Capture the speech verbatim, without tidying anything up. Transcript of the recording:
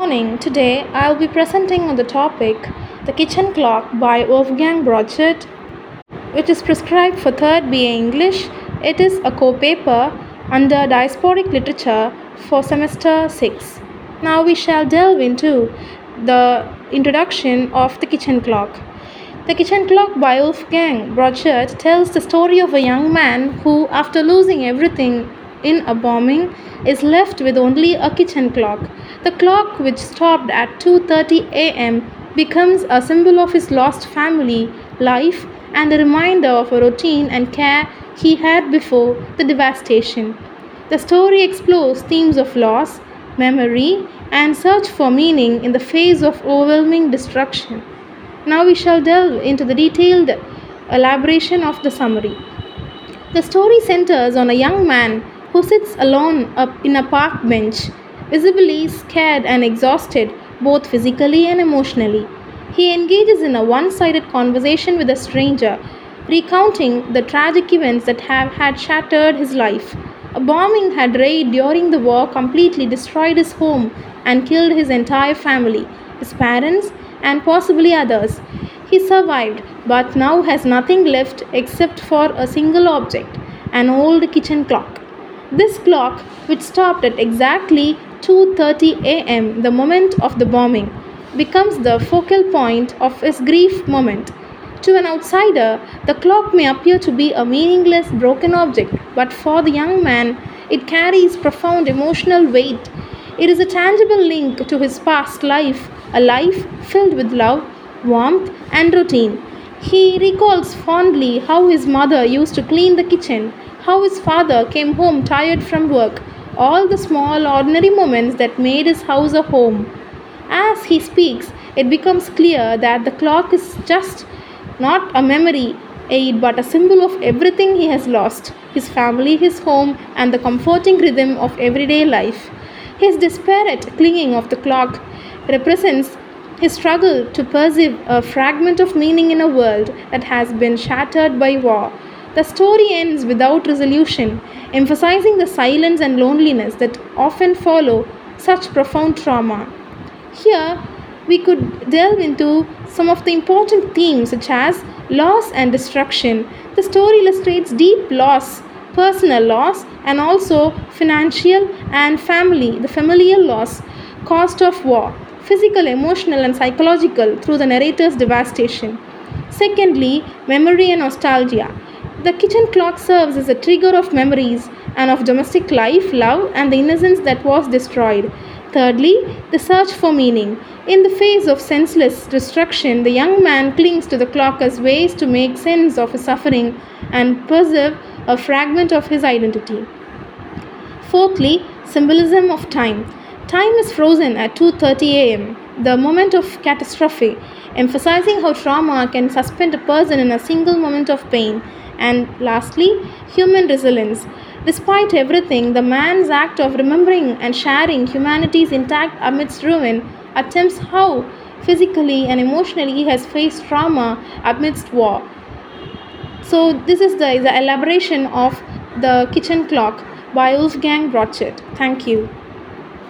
morning. Today I'll be presenting on the topic The Kitchen Clock by Wolfgang Brochert, which is prescribed for third B A English. It is a co-paper under Diasporic Literature for semester six. Now we shall delve into the introduction of The Kitchen Clock. The Kitchen Clock by Wolfgang Brochert tells the story of a young man who, after losing everything in a bombing, is left with only a kitchen clock. The clock, which stopped at two thirty a m, becomes a symbol of his lost family life and a reminder of a routine and care he had before the devastation. The story explores themes of loss, memory, and search for meaning in the face of overwhelming destruction. Now we shall delve into the detailed elaboration of the summary. The story centers on a young man who sits alone up in a park bench, visibly scared and exhausted both physically and emotionally. He engages in a one sided conversation with a stranger, recounting the tragic events that have had shattered his life. A bombing had raged during the war, completely destroyed his home, and killed his entire family, his parents, and possibly others. He survived, but now has nothing left except for a single object, an old kitchen clock. This clock, which stopped at exactly two thirty a m, the moment of the bombing, becomes the focal point of his grief moment. To an outsider, the clock may appear to be a meaningless, broken object, but for the young man, it carries profound emotional weight. It is a tangible link to his past life, a life filled with love, warmth, and routine. He recalls fondly how his mother used to clean the kitchen, how his father came home tired from work, all the small, ordinary moments that made his house a home. As he speaks, it becomes clear that the clock is just not a memory aid but a symbol of everything he has lost: his family, his home, and the comforting rhythm of everyday life. His desperate clinging of the clock represents his struggle to perceive a fragment of meaning in a world that has been shattered by war. The story ends without resolution, emphasizing the silence and loneliness that often follow such profound trauma. Here, we could delve into some of the important themes such as loss and destruction. The story illustrates deep loss, personal loss, and also financial and family, the familial loss, cost of war, physical, emotional, and psychological through the narrator's devastation. Secondly, memory and nostalgia. The kitchen clock serves as a trigger of memories and of domestic life, love, and the innocence that was destroyed. Thirdly, the search for meaning. In the face of senseless destruction, the young man clings to the clock as ways to make sense of his suffering and preserve a fragment of his identity. Fourthly, symbolism of time. Time is frozen at two thirty a m, the moment of catastrophe, emphasizing how trauma can suspend a person in a single moment of pain. And lastly, human resilience. Despite everything, the man's act of remembering and sharing humanity's intact amidst ruin attempts how physically and emotionally he has faced trauma amidst war. So, this is the, the elaboration of The Kitchen Clock by Wolfgang Brochert. Thank you.